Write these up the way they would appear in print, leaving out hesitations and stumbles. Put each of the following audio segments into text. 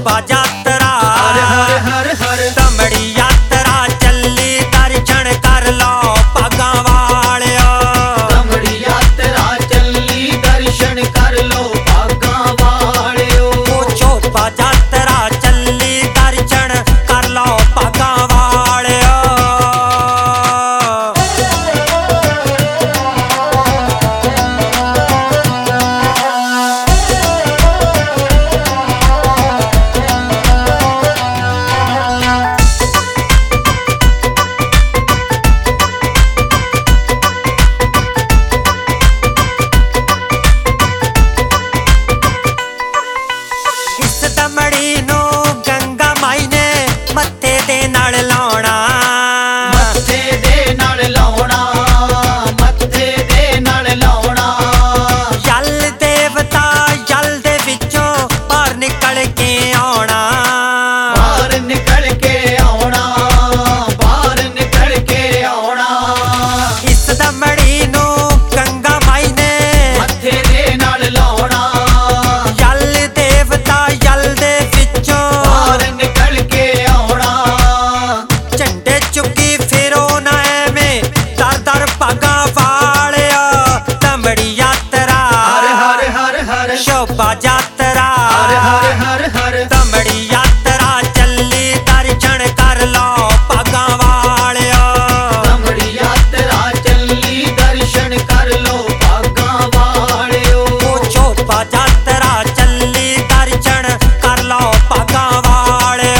शोभा यात्रा हर हर हर हर दमड़ी यात्रा चली दर्शन कर लो भागा वालिया। दमड़ी यात्रा चली दर्शन कर लो भागा वालियो। शोभा यात्रा चली दर्शन कर लो भागा वालिया। दमड़ी नू गंगा माई ने मत्थे दे नाल लाउणा। मत्थे दे नाल लाउणा। मत्थे दे नाल लाउणा। जल देवता जल दे विचों बाहर निकल के आउणा। बाहर निकल के आउणा। बाहर निकल के आउणा। इस दमड़ी नू गंगा माई ने मत्थे दे नाल लाउणा। जल देवता जल दे विचों बाहर निकल के आउणा। झंडे चुकी फिरो ना एवें दर दर भागा वालिया। दमड़ी यात्रा हर हर हर हर शोभा यात्रा हर हर हर हर दमड़ी यात्रा चली दर्शन कर लो भागा वालिया। दमड़ी यात्रा चली दर्शन कर लो भागा वालियो। शोभा यात्रा चली दर्शन कर लो भागा वालिया।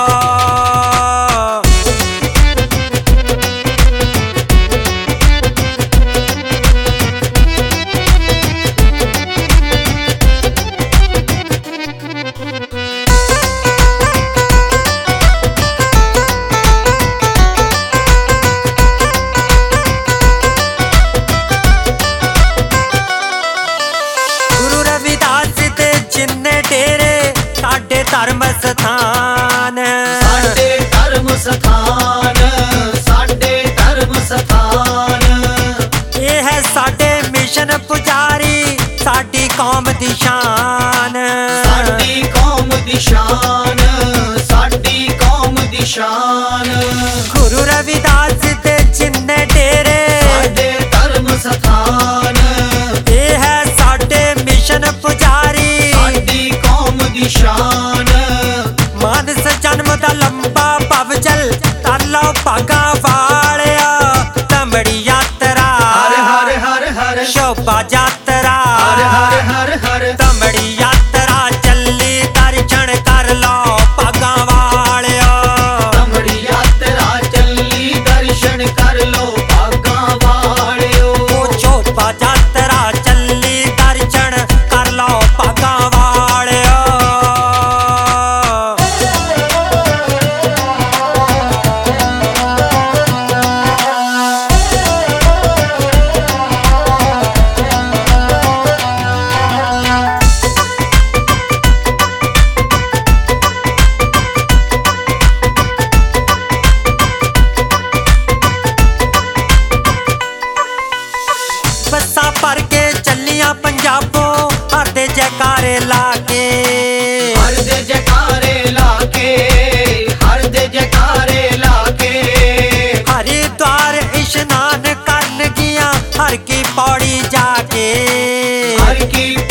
गुरु रविदास दे जिन्ने डेरे साडे धर्म स्थान। साडे धर्म स्थान। साडे धर्म स्थान। ये है साडे मिशन पुजारी साडी कौम दी शान। साडी कौम दी शान। साडी कौम दी शान। गुरु रविदास दे जिन्ने डेरे साडे धर्म स्थान। ये है साडे मिशन पुजारी साडी कौम दी शान। मानस जन्म दा लंबा भवजल कर लो भागा वालिया। दमड़ी यात्रा हर हर हर हर शोभा यात्रा हर हर हर हर दमड़ी यात्रा चली दर्शन कर लो भागा वालिया। दमड़ी यात्रा चली दर्शन कर लो भागा वालियो। शोभा यात्रा चली दर्शन कर लो भागा वालिया। बसा भर के चलियां पंजाबों हर दे जयकारे लाके। हर दे जयकारे लाके। हर दे जयकारे लाके। हरिद्वार इशनान करन गियां हर की पौड़ी जाके। हर की